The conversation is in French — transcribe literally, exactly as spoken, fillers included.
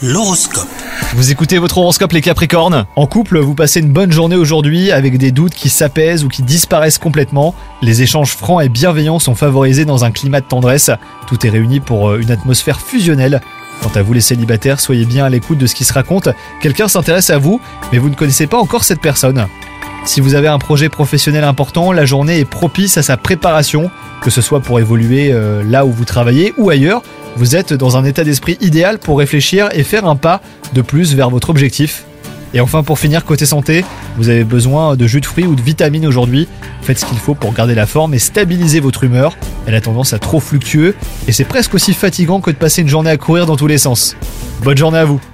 L'horoscope. Vous écoutez votre horoscope les Capricornes. En couple, vous passez une bonne journée aujourd'hui avec des doutes qui s'apaisent ou qui disparaissent complètement. Les échanges francs et bienveillants sont favorisés dans un climat de tendresse. Tout est réuni pour une atmosphère fusionnelle. Quant à vous les célibataires, soyez bien à l'écoute de ce qui se raconte. Quelqu'un s'intéresse à vous, mais vous ne connaissez pas encore cette personne. Si vous avez un projet professionnel important, la journée est propice à sa préparation, que ce soit pour évoluer euh, là où vous travaillez ou ailleurs. Vous êtes dans un état d'esprit idéal pour réfléchir et faire un pas de plus vers votre objectif. Et enfin, pour finir, côté santé, vous avez besoin de jus de fruits ou de vitamines aujourd'hui. Faites ce qu'il faut pour garder la forme et stabiliser votre humeur. Elle a tendance à trop fluctuer et c'est presque aussi fatigant que de passer une journée à courir dans tous les sens. Bonne journée à vous!